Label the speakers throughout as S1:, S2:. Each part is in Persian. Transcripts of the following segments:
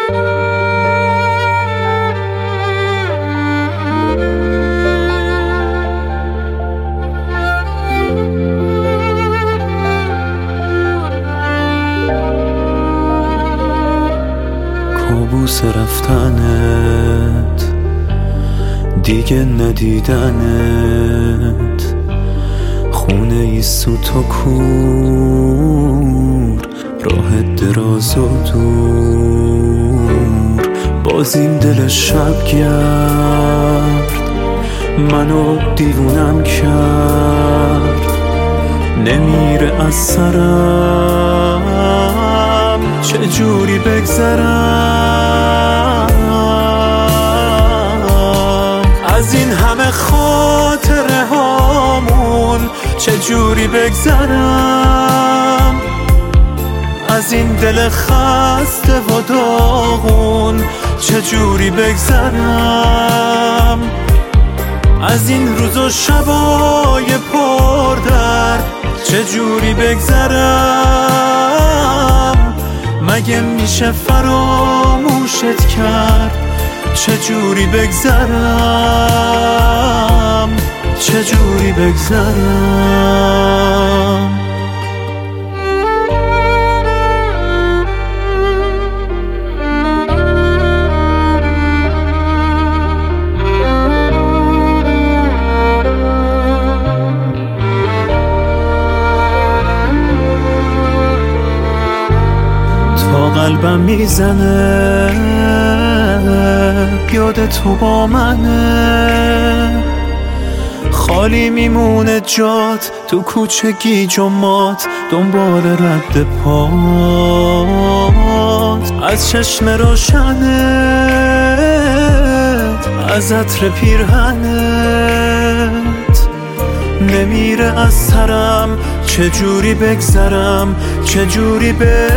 S1: کابوس رفتنت، دیگه ندیدنت، خونه ای سوت و کور، راه دراز و دور، باز این دل شب گرد منو دیوونم کرد، نمیره از سرم چجوری بگذرم از این همه خاطره هامون، چجوری بگذرم از این دل خسته و داغون، چجوری بگذرم از این روز و شبای پردرد، چجوری بگذرم مگه میشه فراموشت کرد، چجوری بگذرم چجوری بگذرم. قلبم میزنه یاد تو با منه، خالی میمونه جات تو کوچه گیج و مات، دنبال رد پات از چشم روشنت، از عطر پیرهنت، نمیره از سرم چجوری بگذرم چجوری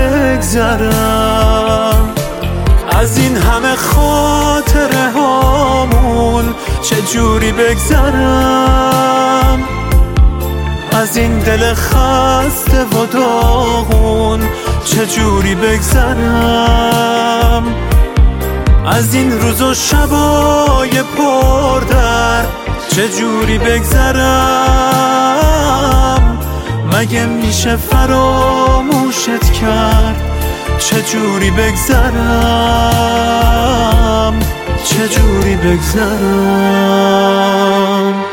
S1: بگذرم از این همه خاطره هامون، چجوری بگذرم از این دل خسته و داغون، چجوری بگذرم از این روز و شبای پردرد، چجوری بگذرم مگه میشه فراموشت کرد، چجوری بگذرم چجوری بگذرم.